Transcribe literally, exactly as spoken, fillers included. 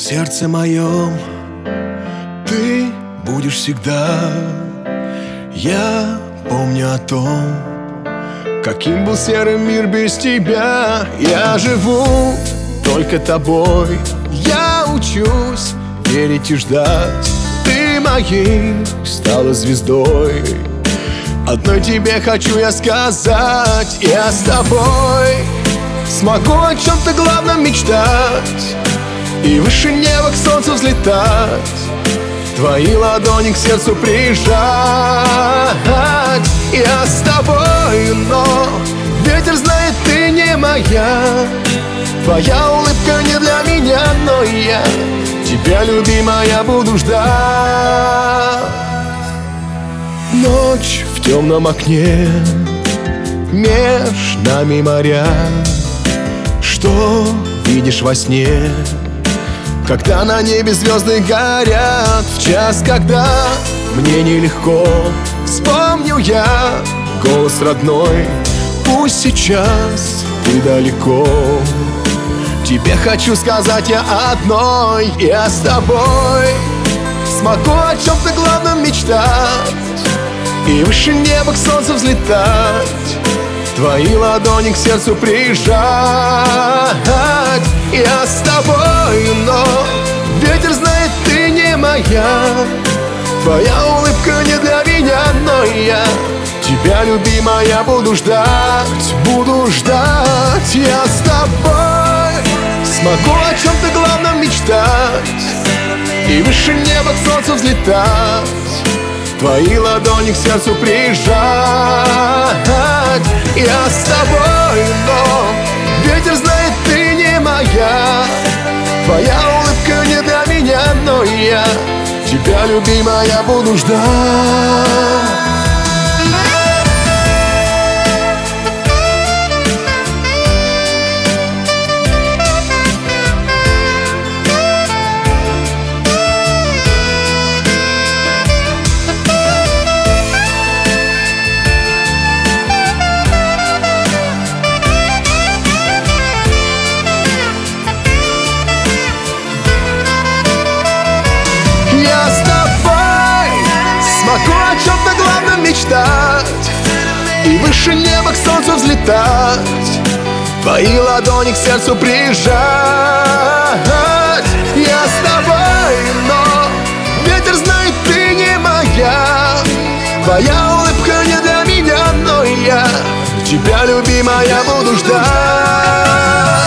сердце моем ты будешь всегда. Я помню о том, каким был серый мир без тебя. Я живу только тобой, я учусь верить и ждать. Ты моей стала звездой, одной тебе хочу я сказать. Я с тобой смогу о чем-то главном мечтать и выше неба к солнцу взлетать, твои ладони к сердцу прижать. Я с тобой, но ветер знает, ты не моя. Твоя улыбка не для меня, но я тебя, любимая, буду ждать. Ночь в темном окне, меж нами моря. Что видишь во сне, когда на небе звезды горят? В час, когда мне нелегко, вспомню я голос родной. Пусть сейчас ты далеко, тебе хочу сказать я одной. Я с тобой смогу о чем-то главном мечтать и выше неба к солнцу взлетать, твои ладони к сердцу прижать. Я с тобой, но ветер знает, ты не моя. Твоя улыбка не для меня, но я тебя, любимая, буду ждать, буду ждать. Я с тобой смогу о чем-то главном мечтать и выше неба к солнцу взлетать, твои ладони к сердцу прижать. Я с тобой, но ветер знает, ты не моя. Твоя улыбка не для меня, но я тебя, любимая, буду ждать. Смогу о чем-то главном мечтать и выше неба к солнцу взлетать, твои ладони к сердцу прижать. Я с тобой, но ветер знает, ты не моя. Твоя улыбка не для меня, но я тебя, любимая, буду ждать.